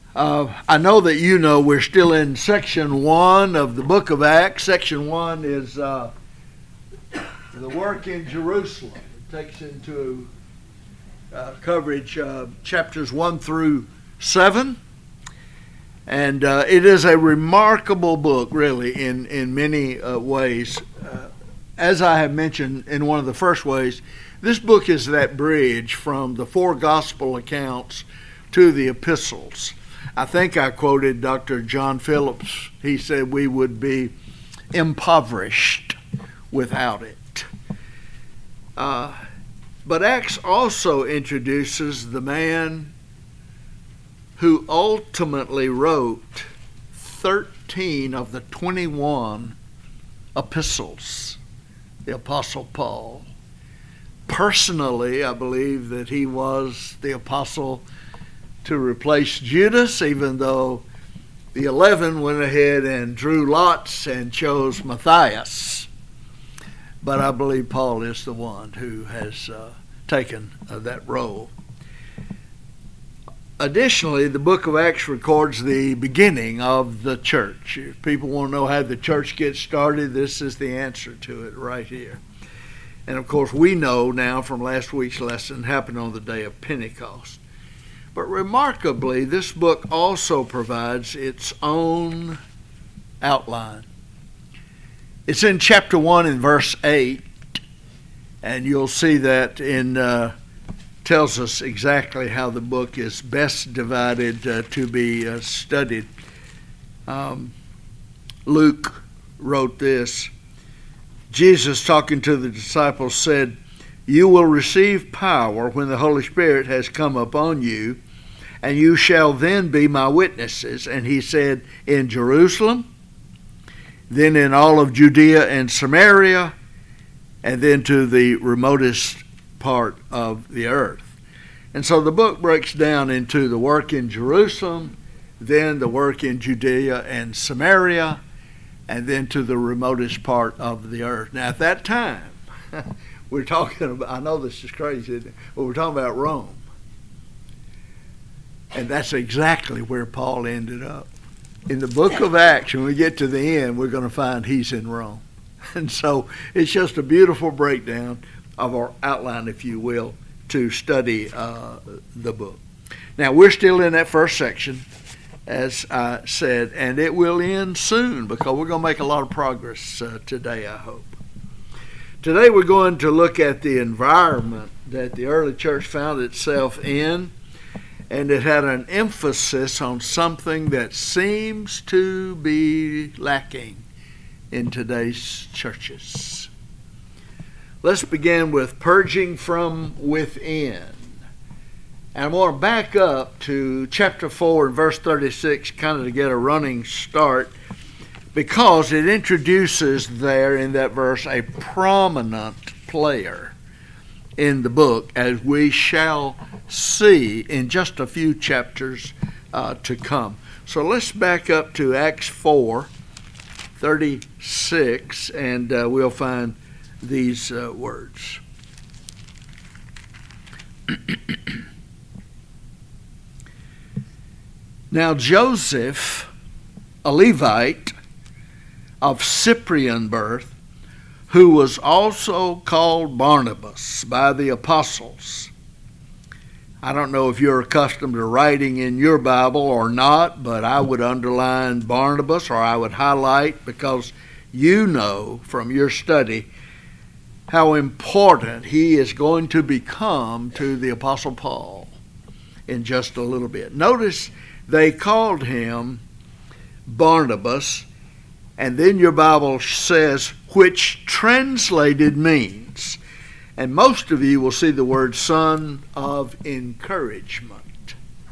I know that you know we're still in section 1 of the book of Acts. Section 1 is the work in Jerusalem. It takes into coverage chapters 1 through 7. And it is a remarkable book, really, in many ways. As I have mentioned in one of the first ways, this book is that bridge from the 4 gospel accounts to the epistles. I think I quoted Dr. John Phillips. He said we would be impoverished without it. But Acts also introduces the man who ultimately wrote 13 of the 21 epistles, the Apostle Paul. Personally, I believe that he was the apostle to replace Judas, even though the 11 went ahead and drew lots and chose Matthias. But I believe Paul is the one who has taken that role. Additionally, the book of Acts records the beginning of the church. If people want to know how the church gets started, this is the answer to it right here. And of course, we know now from last week's lesson, happened on the day of Pentecost. But remarkably, this book also provides its own outline. It's in chapter 1 in verse 8, and you'll see that tells us exactly how the book is best divided to be studied. Luke wrote this. Jesus, talking to the disciples, said, "You will receive power when the Holy Spirit has come upon you, and you shall then be my witnesses." And he said, in Jerusalem, then in all of Judea and Samaria, and then to the remotest part of the earth. And so the book breaks down into the work in Jerusalem, then the work in Judea and Samaria, and then to the remotest part of the earth. Now at that time, we're talking about, I know this is crazy, isn't it? But we're talking about Rome. And that's exactly where Paul ended up. In the book of Acts, when we get to the end, we're going to find he's in Rome. And so it's just a beautiful breakdown of our outline, if you will, to study the book. Now, we're still in that first section, as I said, and it will end soon because we're going to make a lot of progress today, I hope. Today we're going to look at the environment that the early church found itself in, and it had an emphasis on something that seems to be lacking in today's churches. Let's begin with purging from within. And I want to back up to chapter 4 and verse 36, kind of to get a running start, because it introduces there in that verse a prominent player in the book, as we shall see in just a few chapters to come. So let's back up to Acts 4:36, and we'll find these words. Now Joseph, a Levite of Cyprian birth, who was also called Barnabas by the apostles. I don't know if you're accustomed to writing in your Bible or not, but I would underline Barnabas, or I would highlight, because you know from your study how important he is going to become to the Apostle Paul in just a little bit. Notice they called him Barnabas, and then your Bible says, which translated means, and most of you will see the word son of encouragement.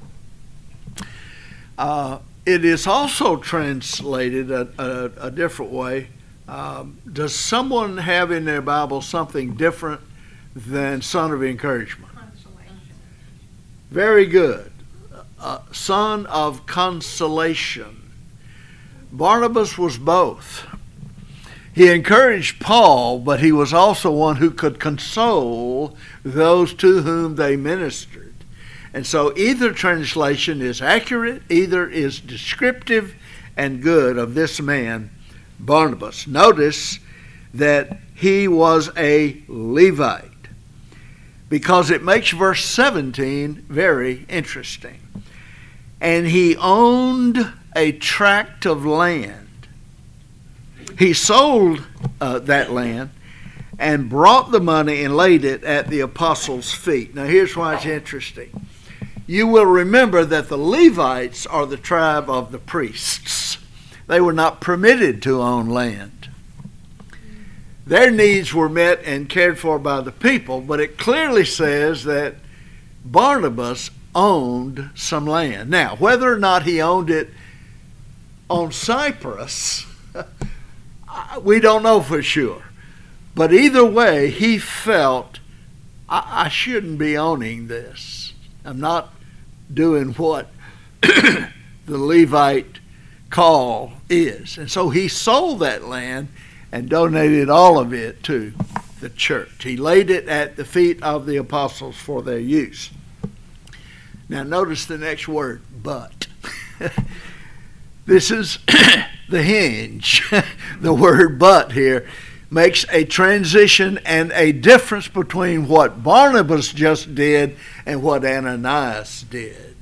It is also translated a different way. Does someone have in their Bible something different than son of encouragement? Consolation. Very good. Son of consolation. Barnabas was both. He encouraged Paul, but he was also one who could console those to whom they ministered. And so either translation is accurate, either is descriptive and good of this man, Barnabas. Notice that he was a Levite, because it makes verse 17 very interesting. And he owned a tract of land. He sold that land and brought the money and laid it at the apostles' feet. Now here's why it's interesting. You will remember that the Levites are the tribe of the priests. They were not permitted to own land. Their needs were met and cared for by the people, but it clearly says that Barnabas owned some land. Now, whether or not he owned it on Cyprus, we don't know for sure. But either way, he felt, I shouldn't be owning this. I'm not doing what the Levite call is. And so he sold that land and donated all of it to the church. He laid it at the feet of the apostles for their use. Now notice the next word, but. This is the hinge. The word but here makes a transition and a difference between what Barnabas just did and what Ananias did.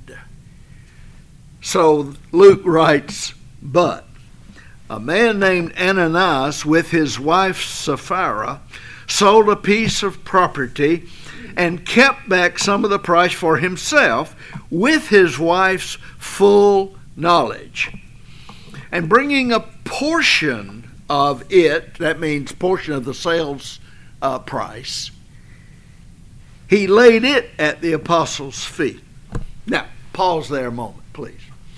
So Luke writes, but a man named Ananias with his wife Sapphira sold a piece of property and kept back some of the price for himself with his wife's full knowledge. And bringing a portion of it, that means portion of the sales price, he laid it at the apostles' feet. Now, pause there a moment, please.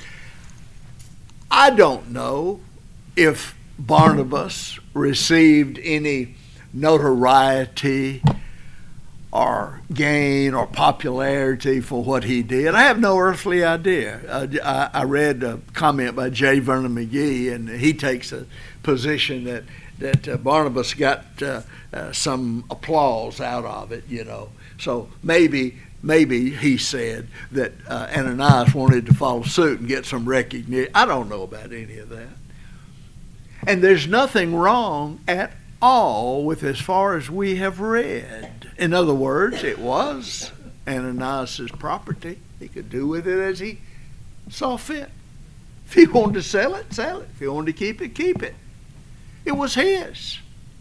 I don't know if Barnabas received any notoriety or gain or popularity for what he did. I have no earthly idea. I read a comment by J. Vernon McGee, and he takes a position that Barnabas got some applause out of it, you know. So maybe he said that Ananias wanted to follow suit and get some recognition. I don't know about any of that. And there's nothing wrong at all with as far as we have read. In other words, it was Ananias' property. He could do with it as he saw fit. If he wanted to sell it, sell it. If he wanted to keep it, keep it. It was his.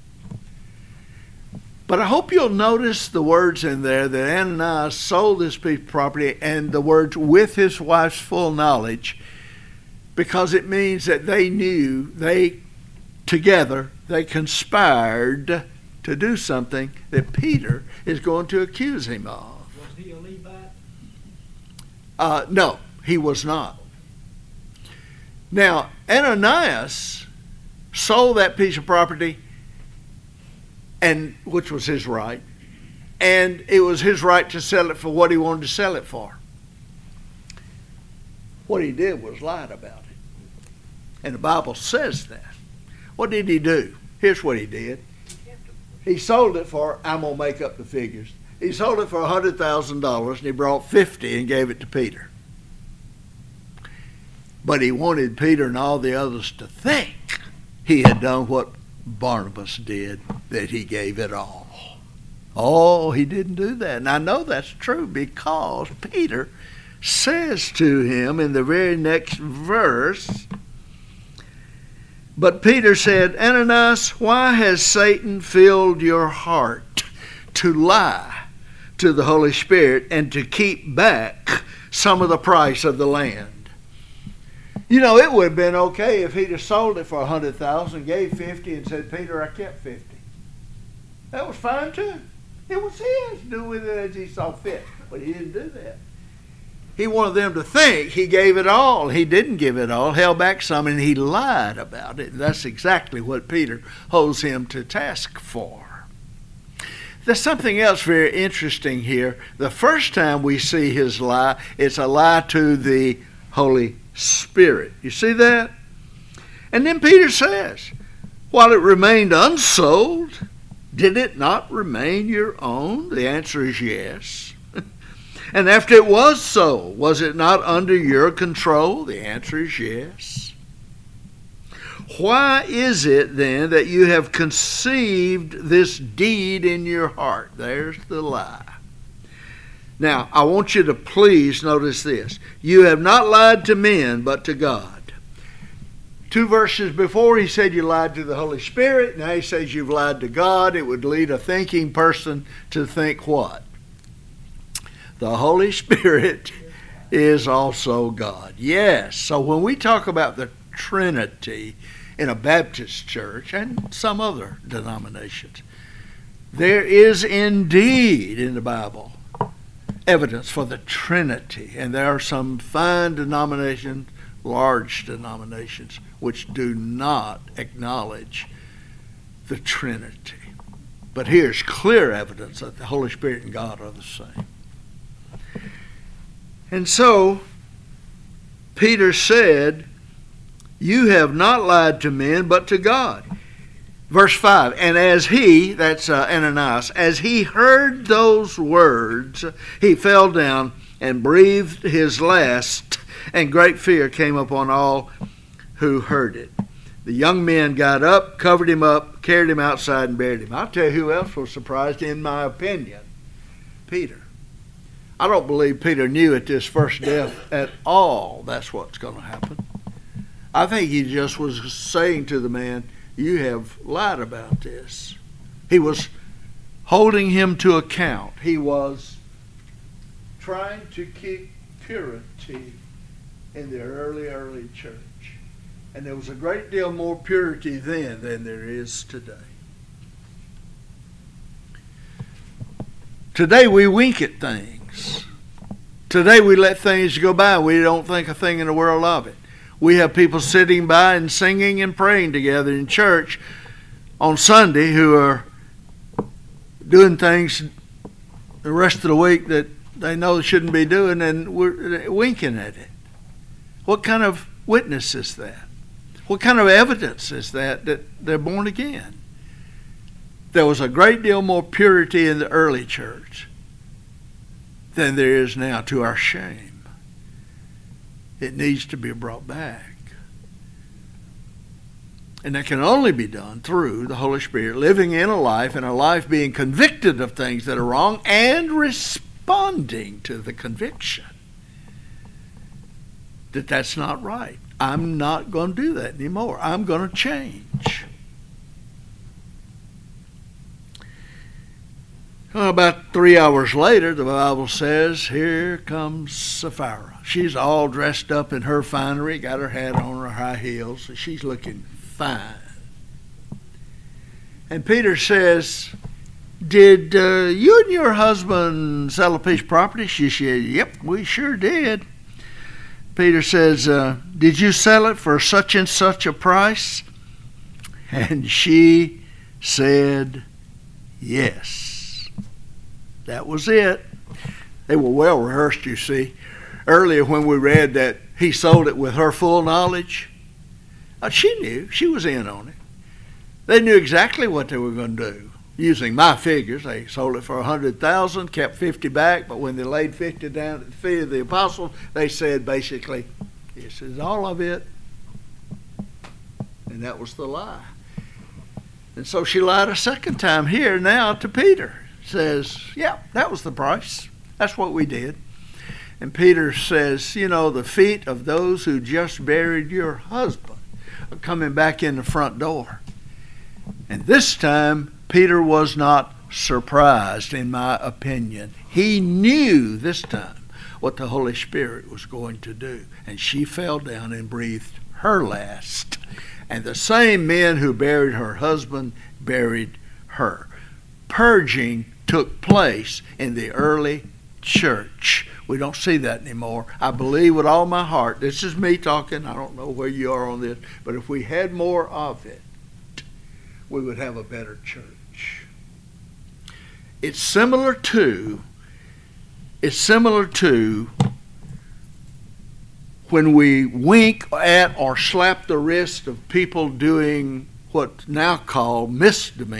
But I hope you'll notice the words in there that Ananias sold this piece of property and the words with his wife's full knowledge, because it means that they knew, together, they conspired to do something that Peter is going to accuse him of. Was he a Levite? No, he was not. Now, Ananias sold that piece of property, and which was his right, and it was his right to sell it for what he wanted to sell it for. What he did was lied about it. And the Bible says that. What did he do? Here's what he did. He sold it for, I'm going to make up the figures, he sold it for $100,000 and he brought 50 and gave it to Peter. But he wanted Peter and all the others to think he had done what Barnabas did, that he gave it all. Oh, he didn't do that. And I know that's true because Peter says to him in the very next verse, but Peter said, Ananias, why has Satan filled your heart to lie to the Holy Spirit and to keep back some of the price of the land? You know, it would have been okay if he'd have sold it for $100,000, gave 50 and said, Peter, I kept 50. That was fine too. It was his. Do with it as he saw fit. But he didn't do that. He wanted them to think he gave it all. He didn't give it all, held back some, and he lied about it. That's exactly what Peter holds him to task for. There's something else very interesting here. The first time we see his lie, it's a lie to the Holy Spirit. You see that? And then Peter says, while it remained unsold, did it not remain your own? The answer is yes. And after it was so, was it not under your control? The answer is yes. Why is it then that you have conceived this deed in your heart? There's the lie. Now, I want you to please notice this. You have not lied to men, but to God. 2 verses before, he said you lied to the Holy Spirit. Now he says you've lied to God. It would lead a thinking person to think what? The Holy Spirit is also God. Yes. So when we talk about the Trinity in a Baptist church and some other denominations, there is indeed in the Bible evidence for the Trinity. And there are some fine denominations, large denominations, which do not acknowledge the Trinity. But here's clear evidence that the Holy Spirit and God are the same. And so, Peter said, you have not lied to men, but to God. Verse 5, and as he, that's Ananias, as he heard those words, he fell down and breathed his last, and great fear came upon all who heard it. The young men got up, covered him up, carried him outside, and buried him. I'll tell you who else was surprised, in my opinion. Peter. I don't believe Peter knew at this first death at all that's what's going to happen. I think he just was saying to the man, you have lied about this. He was holding him to account. He was trying to keep purity in the early church. And there was a great deal more purity then than there is today. Today we wink at things. Today we let things go by. We don't think a thing in the world of it. We have people sitting by and singing and praying together in church on Sunday who are doing things the rest of the week that they know they shouldn't be doing, and we're winking at it. What kind of witness is that? What kind of evidence is that they're born again? There was a great deal more purity in the early church than there is now, to our shame. It needs to be brought back. And that can only be done through the Holy Spirit living in a life, and a life being convicted of things that are wrong and responding to the conviction that that's not right. I'm not going to do that anymore. I'm going to change. Well, about 3 hours later, the Bible says, here comes Sapphira. She's all dressed up in her finery, got her hat on, her high heels. She's looking fine. And Peter says, did you and your husband sell a piece of property? She said, yep, we sure did. Peter says, did you sell it for such and such a price? And she said, yes. That was it. They were well rehearsed, you see. Earlier when we read that he sold it with her full knowledge, she knew. She was in on it. They knew exactly what they were going to do. Using my figures, they sold it for $100,000, kept 50 back, but when they laid 50 down at the feet of the apostles, they said basically, this is all of it. And that was the lie. And so she lied a second time here now to Peter. Says, yeah, that was the price. That's what we did. And Peter says, you know, the feet of those who just buried your husband are coming back in the front door. And this time, Peter was not surprised, in my opinion. He knew this time what the Holy Spirit was going to do. And she fell down and breathed her last. And the same men who buried her husband buried her. Purging took place in the early church. We don't see that anymore. I believe with all my heart, this is me talking, I don't know where you are on this, but if we had more of it, we would have a better church. It's similar to when we wink at or slap the wrist of people doing what's now called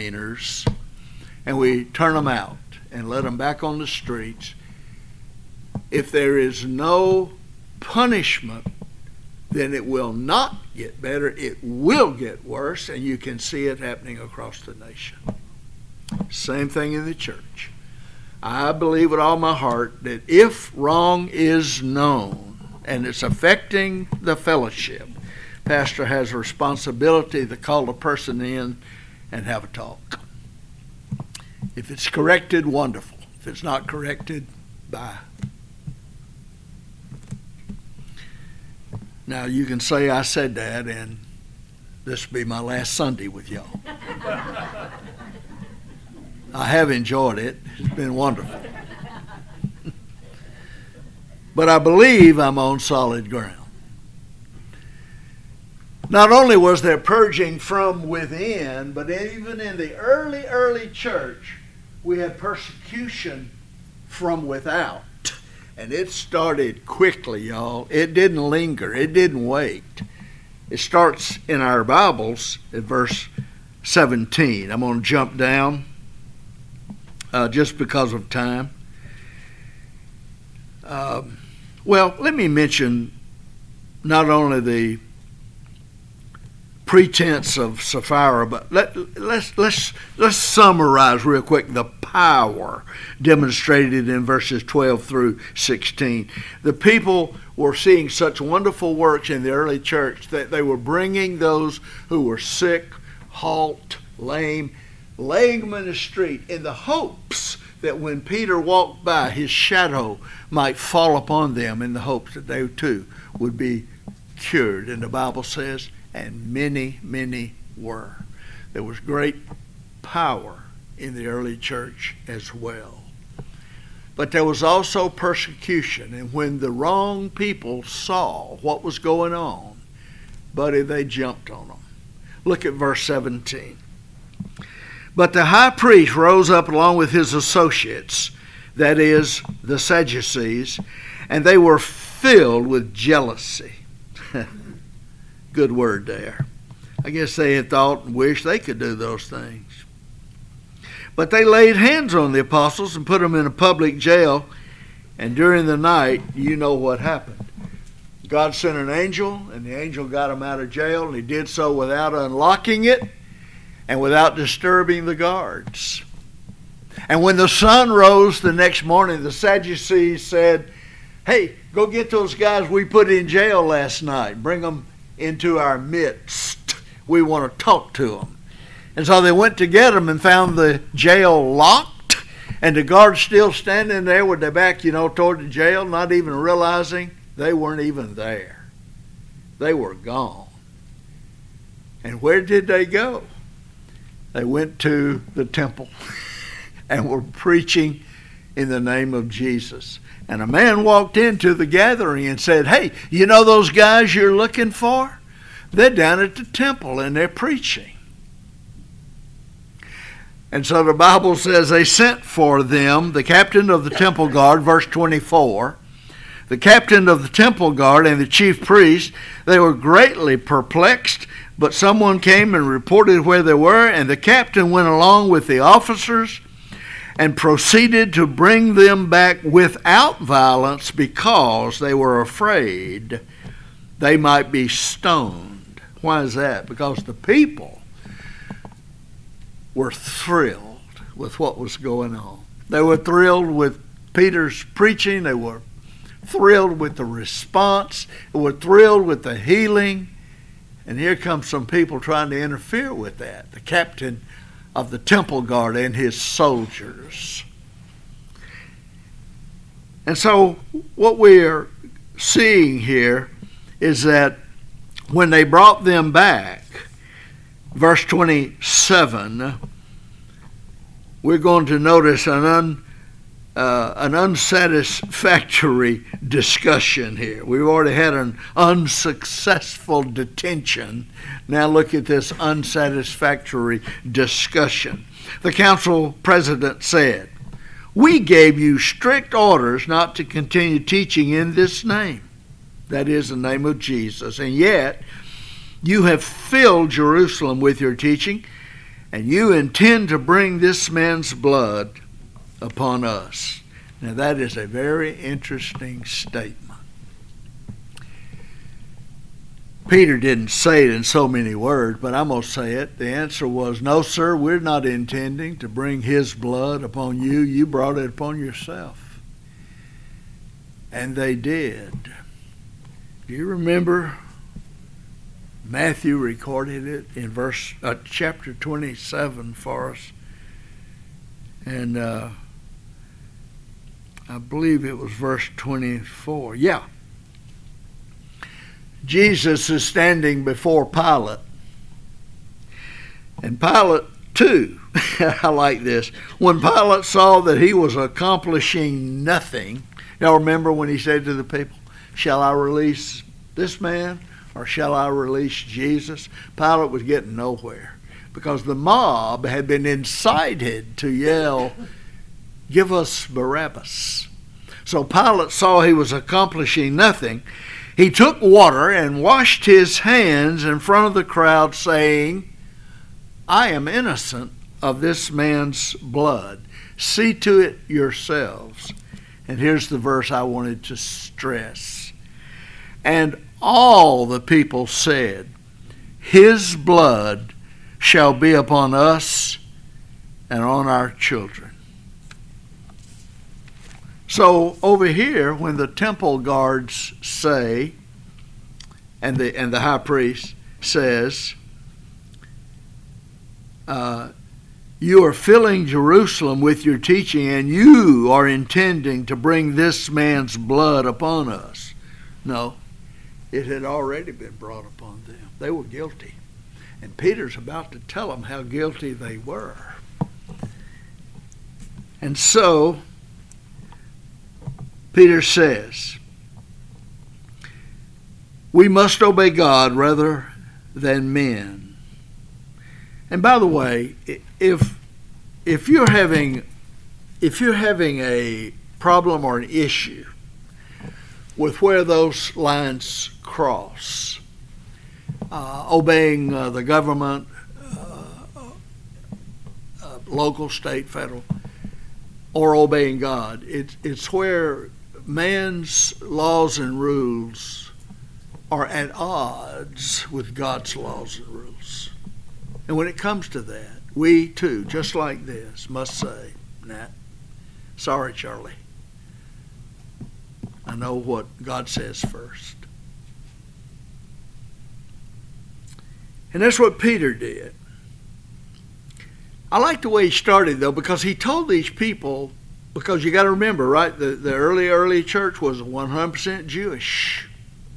misdemeanors, and we turn them out and let them back on the streets. if there is no punishment, then it will not get better. It will get worse, and you can see it happening across the nation. Same thing in the church. I believe with all my heart that if wrong is known and it's affecting the fellowship, pastor has a responsibility to call the person in and have a talk. If it's corrected, wonderful. If it's not corrected, bye. Now, you can say I said that, and this will be my last Sunday with y'all. I have enjoyed it. It's been wonderful. But I believe I'm on solid ground. Not only was there purging from within, but even in the early church, we had persecution from without. And it started quickly, y'all. It didn't linger. It didn't wait. It starts in our Bibles at verse 17. I'm going to jump down just because of time. Well, let me mention not only the pretense of Sapphira, but let's summarize real quick the power demonstrated in verses 12 through 16. The people were seeing such wonderful works in the early church that they were bringing those who were sick, halt, lame, laying them in the street in the hopes that when Peter walked by, his shadow might fall upon them, in the hopes that they too would be cured. And the Bible says, and many, many were. There was great power in the early church as well. But there was also persecution, and when the wrong people saw what was going on, buddy, they jumped on them. Look at verse 17. But the high priest rose up along with his associates, that is, the Sadducees, and they were filled with jealousy. Good word there. I guess they had thought and wished they could do those things. But they laid hands on the apostles and put them in a public jail, and during the night, you know what happened. God sent an angel, and the angel got them out of jail, and he did so without unlocking it and without disturbing the guards. And when the sun rose the next morning, the Sadducees said, hey, go get those guys we put in jail last night. Bring them into our midst. We want to talk to them. And so they went to get them and found the jail locked, and the guards still standing there with their back, toward the jail, not even realizing they weren't even there. They were gone. And where did they go? They went to the temple and were preaching in the name of Jesus. And a man walked into the gathering and said, hey, you know those guys you're looking for? They're down at the temple and they're preaching. And so the Bible says they sent for them, the captain of the temple guard, verse 24, the captain of the temple guard and the chief priest. They were greatly perplexed, but someone came and reported where they were, and the captain went along with the officers and proceeded to bring them back without violence, because they were afraid they might be stoned. Why is that? Because the people were thrilled with what was going on. They were thrilled with Peter's preaching. They were thrilled with the response. They were thrilled with the healing. And here comes some people trying to interfere with that. The captain of the temple guard and his soldiers. And so what we are seeing here is that when they brought them back, verse 27, we're going to notice an unsatisfactory discussion here. We've already had an unsuccessful detention. Now look at this unsatisfactory discussion. The council president said, we gave you strict orders not to continue teaching in this name, that is, the name of Jesus, and yet you have filled Jerusalem with your teaching, and you intend to bring this man's blood upon us. Now that is a very interesting statement. Peter didn't say it in so many words, but I'm going to say it. The answer was, no, sir, we're not intending to bring his blood upon you. You brought it upon yourself. And they did. Do you remember Matthew recorded it in chapter 27 for us? And I believe it was verse 24. Yeah. Jesus is standing before Pilate. And Pilate, too, I like this. When Pilate saw that he was accomplishing nothing, y'all remember when he said to the people, shall I release this man or shall I release Jesus? Pilate was getting nowhere because the mob had been incited to yell, give us Barabbas. So Pilate saw he was accomplishing nothing. He took water and washed his hands in front of the crowd, saying, I am innocent of this man's blood. See to it yourselves. And here's the verse I wanted to stress. And all the people said, his blood shall be upon us and on our children. So over here, when the temple guards say, and the high priest says, you are filling Jerusalem with your teaching, and you are intending to bring this man's blood upon us. No, it had already been brought upon them. They were guilty. And Peter's about to tell them how guilty they were. And so Peter says, we must obey God rather than men. And by the way, if you're having a problem or an issue with where those lines cross, obeying the government, local, state, federal, or obeying God, it's where man's laws and rules are at odds with God's laws and rules. And when it comes to that, we too, just like this, must say, Nat, sorry, Charlie. I know what God says first. And that's what Peter did. I like the way he started, though, because he told these people, because you got to remember, right, the early church was 100% Jewish.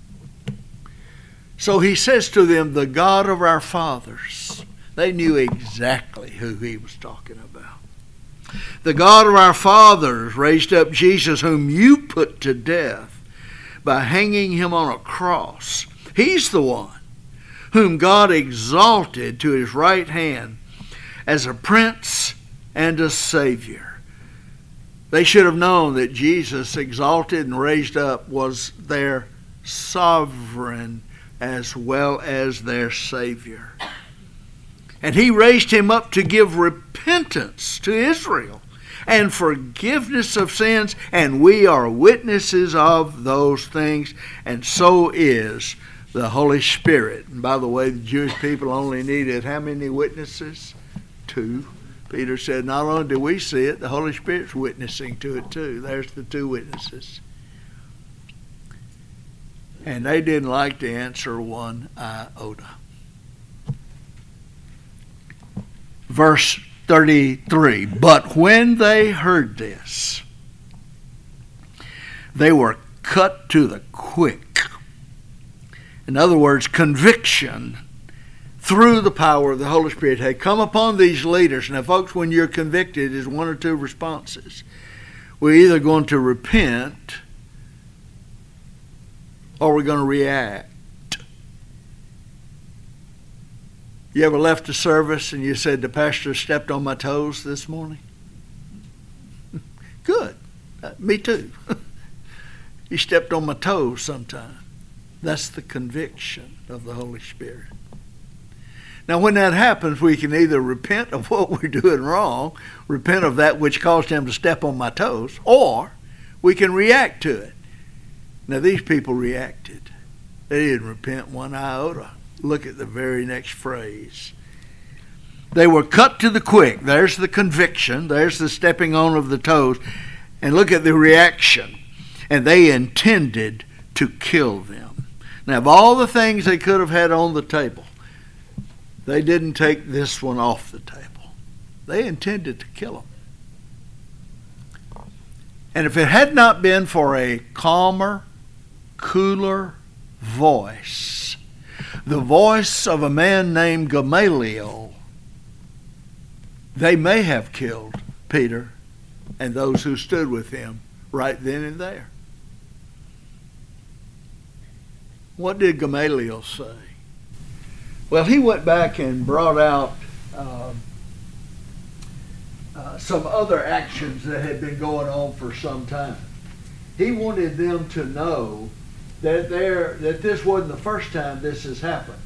So he says to them, the God of our fathers. They knew exactly who he was talking about. The God of our fathers raised up Jesus, whom you put to death by hanging him on a cross. He's the one whom God exalted to his right hand as a prince and a savior. They should have known that Jesus, exalted and raised up, was their sovereign as well as their savior. And he raised him up to give repentance to Israel and forgiveness of sins, and we are witnesses of those things, and so is the Holy Spirit. And by the way, the Jewish people only needed how many witnesses? 2. Peter said, not only do we see it, the Holy Spirit's witnessing to it too. There's the 2 witnesses. And they didn't like to answer one iota. Verse 33, but when they heard this, they were cut to the quick. In other words, conviction through the power of the Holy Spirit had come upon these leaders. Now, folks, when you're convicted, there's one or two responses. We're either going to repent or we're going to react. You ever left a service and you said, the pastor stepped on my toes this morning? Good. Me too. He stepped on my toes sometime. That's the conviction of the Holy Spirit. Now, when that happens, we can either repent of what we're doing wrong, repent of that which caused him to step on my toes, or we can react to it. Now, these people reacted. They didn't repent one iota. Look at the very next phrase. They were cut to the quick. There's the conviction. There's the stepping on of the toes. And look at the reaction. And they intended to kill them. Now, of all the things they could have had on the table, they didn't take this one off the table. They intended to kill them. And if it had not been for a calmer, cooler voice, the voice of a man named Gamaliel, they may have killed Peter and those who stood with him right then and there. What did Gamaliel say? Well, he went back and brought out some other actions that had been going on for some time. He wanted them to know that this wasn't the first time this has happened.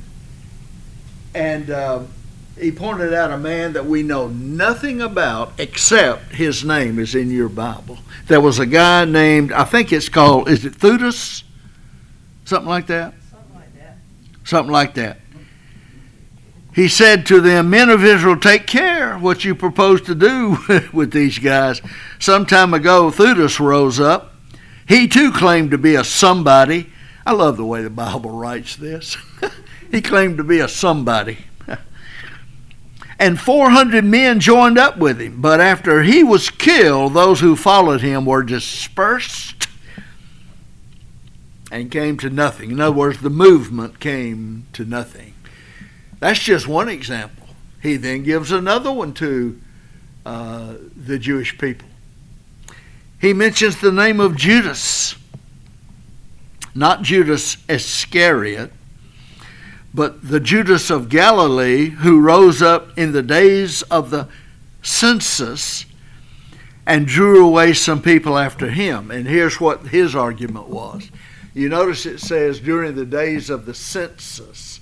And he pointed out a man that we know nothing about except his name is in your Bible. There was a guy named, I think it's called, is it Theudas? Something like that? Something like that. He said to them, men of Israel, take care what you propose to do with these guys. Some time ago, Theudas rose up. He too claimed to be a somebody. I love the way the Bible writes this. He claimed to be a somebody. And 400 men joined up with him. But after he was killed, those who followed him were dispersed and came to nothing. In other words, the movement came to nothing. That's just one example. He then gives another one to the Jewish people. He mentions the name of Judas. Not Judas Iscariot, but the Judas of Galilee who rose up in the days of the census and drew away some people after him. And here's what his argument was. You notice it says during the days of the census.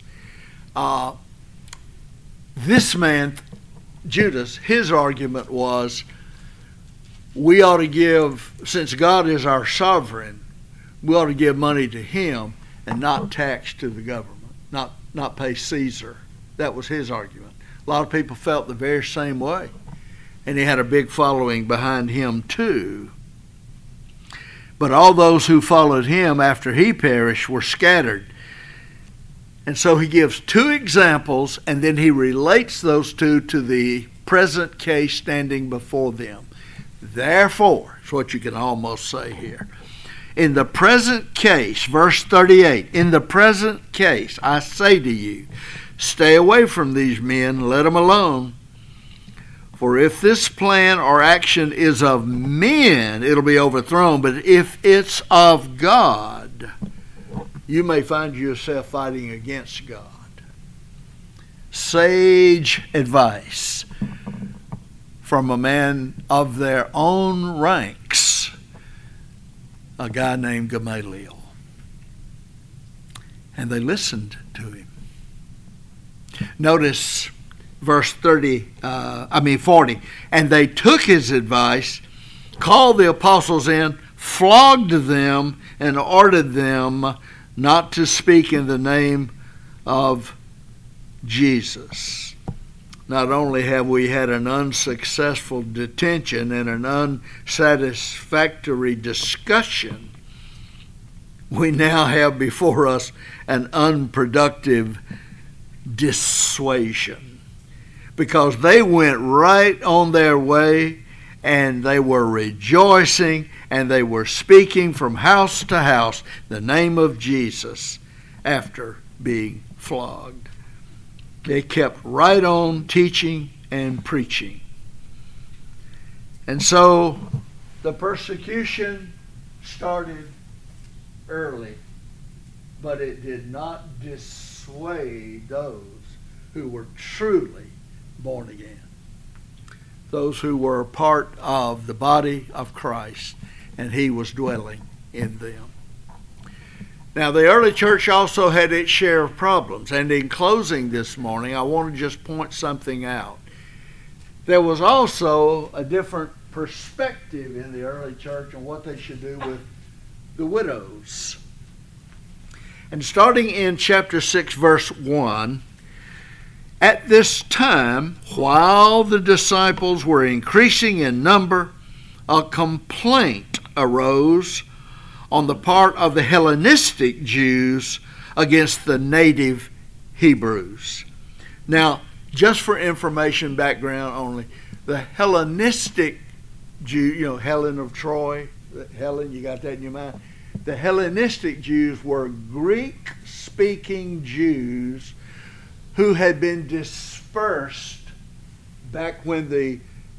This man, Judas, his argument was, we ought to give, since God is our sovereign, we ought to give money to him and not tax to the government, not pay Caesar. That was his argument. A lot of people felt the very same way. And he had a big following behind him too. But all those who followed him after he perished were scattered. And so he gives two examples, and then he relates those two to the present case standing before them. Therefore, is what you can almost say here. In the present case, verse 38, in the present case, I say to you, stay away from these men, let them alone. For if this plan or action is of men, it'll be overthrown. But if it's of God, you may find yourself fighting against God. Sage advice from a man of their own ranks, a guy named Gamaliel. And they listened to him. Notice verse 40. And they took his advice, called the apostles in, flogged them, and ordered them not to speak in the name of Jesus. Not only have we had an unsuccessful detention and an unsatisfactory discussion, we now have before us an unproductive dissuasion. Because they went right on their way and they were rejoicing and they were speaking from house to house the name of Jesus after being flogged. They kept right on teaching and preaching. And so the persecution started early, but it did not dissuade those who were truly born again. Those who were a part of the body of Christ, and he was dwelling in them. Now, the early church also had its share of problems. And in closing this morning, I want to just point something out. There was also a different perspective in the early church on what they should do with the widows. And starting in chapter 6, verse 1, at this time, while the disciples were increasing in number, a complaint arose on the part of the Hellenistic Jews against the native Hebrews. Now, just for information background only, the Hellenistic Jew, Helen of Troy, Helen, you got that in your mind? The Hellenistic Jews were Greek-speaking Jews who had been dispersed back when the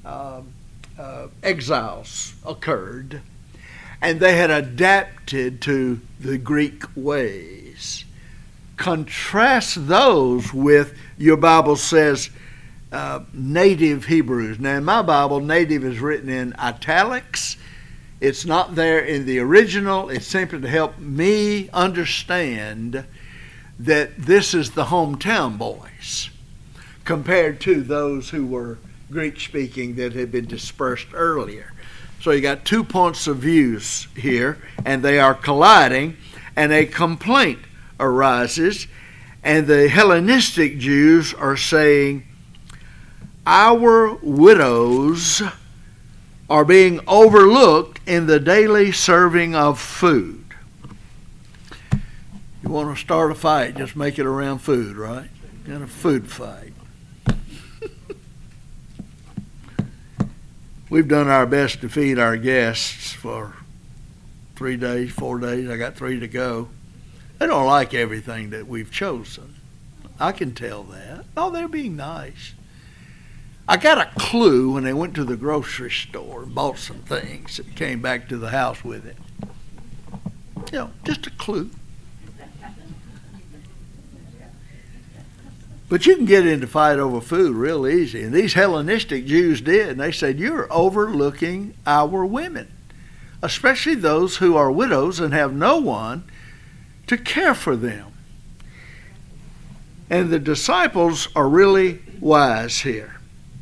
exiles occurred, and they had adapted to the Greek ways. Contrast those with, your Bible says, native Hebrews. Now, in my Bible, native is written in italics. It's not there in the original. It's simply to help me understand that this is the hometown boys compared to those who were Greek-speaking that had been dispersed earlier. So you got 2 points of views here, and they are colliding, and a complaint arises, and the Hellenistic Jews are saying, our widows are being overlooked in the daily serving of food. You want to start a fight, just make it around food, right? Got a food fight. We've done our best to feed our guests for 3 days, 4 days. I got 3 to go. They don't like everything that we've chosen. I can tell that. Oh, they're being nice. I got a clue when they went to the grocery store and bought some things and came back to the house with it. Just a clue. But you can get into fight over food real easy. And these Hellenistic Jews did. And they said, you're overlooking our women, especially those who are widows and have no one to care for them. And the disciples are really wise here.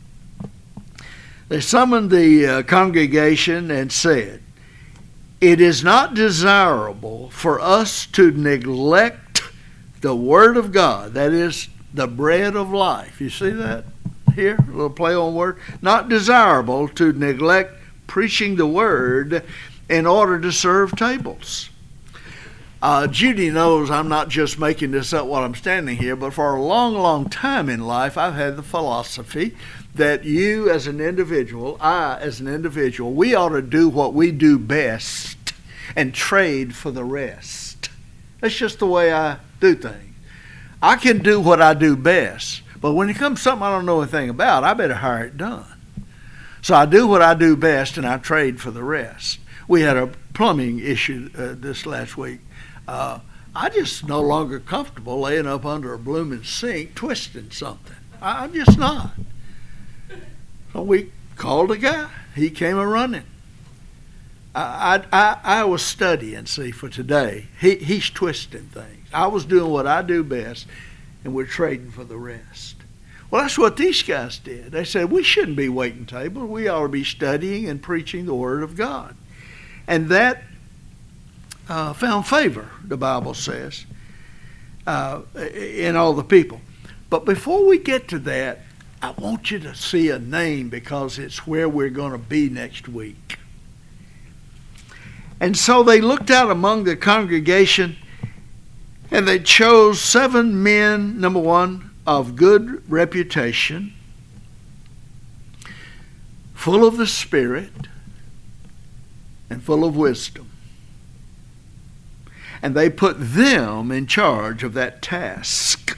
They summoned the congregation and said, it is not desirable for us to neglect the Word of God, that is, the bread of life. You see that here? A little play on word. Not desirable to neglect preaching the Word in order to serve tables. Judy knows I'm not just making this up while I'm standing here, but for a long, long time in life, I've had the philosophy that you as an individual, I as an individual, we ought to do what we do best and trade for the rest. That's just the way I do things. I can do what I do best, but when it comes to something I don't know anything about, I better hire it done. So I do what I do best and I trade for the rest. We had a plumbing issue this last week. I'm just no longer comfortable laying up under a blooming sink twisting something. I'm just not. So we called a guy. He came a-running. I was studying, for today. He's twisting things. I was doing what I do best, and we're trading for the rest. Well, that's what these guys did. They said, we shouldn't be waiting tables. We ought to be studying and preaching the Word of God. And that found favor, the Bible says, in all the people. But before we get to that, I want you to see a name because it's where we're going to be next week. And so they looked out among the congregation and they chose 7 men, number one, of good reputation, full of the Spirit and full of wisdom. And they put them in charge of that task.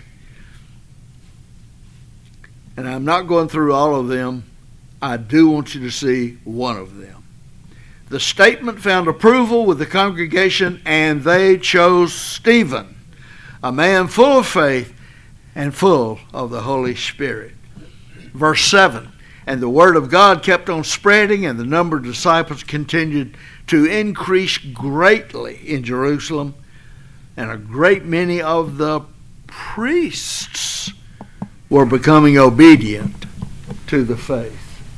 And I'm not going through all of them. I do want you to see one of them. The statement found approval with the congregation, and they chose Stephen, a man full of faith and full of the Holy Spirit. Verse 7, and the word of God kept on spreading, and the number of disciples continued to increase greatly in Jerusalem. And a great many of the priests were becoming obedient to the faith.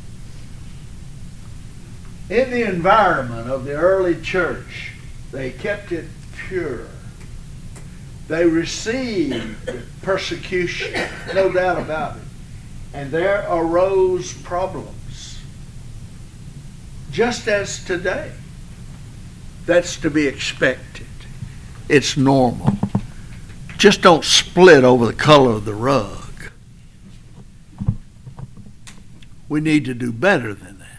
In the environment of the early church, they kept it pure. They received persecution, no doubt about it. And there arose problems, just as today. That's to be expected. It's normal. Just don't split over the color of the rug. We need to do better than that.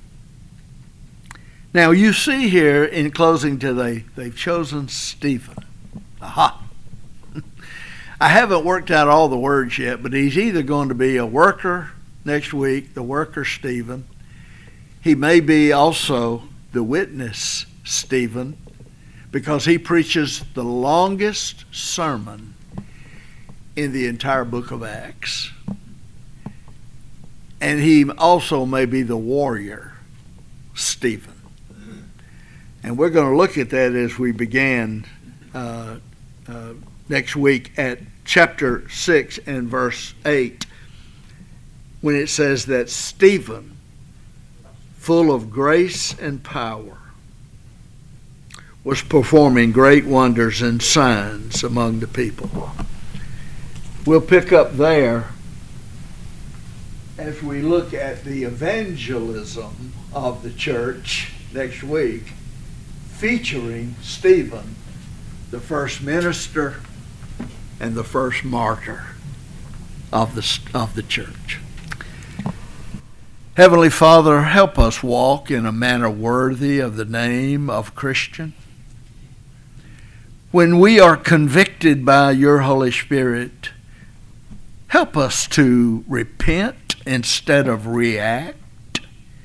Now you see here in closing today, they've chosen Stephen. Aha. I haven't worked out all the words yet, but he's either going to be a worker next week, the worker Stephen. He may be also the witness Stephen, because he preaches the longest sermon in the entire book of Acts. And he also may be the warrior Stephen. And we're going to look at that as we begin next week at chapter 6 and verse 8, when it says that Stephen, full of grace and power, was performing great wonders and signs among the people. We'll pick up there as we look at the evangelism of the church next week, featuring Stephen, the first minister and the first martyr of the church. Heavenly Father, help us walk in a manner worthy of the name of Christian. When we are convicted by your Holy Spirit, help us to repent instead of react.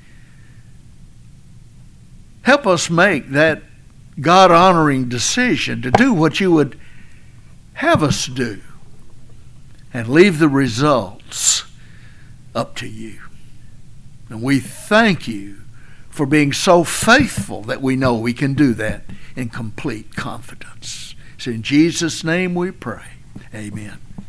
Help us make that God-honoring decision to do what you would have us do and leave the results up to you. And we thank you for being so faithful that we know we can do that in complete confidence. It's in Jesus' name we pray. Amen.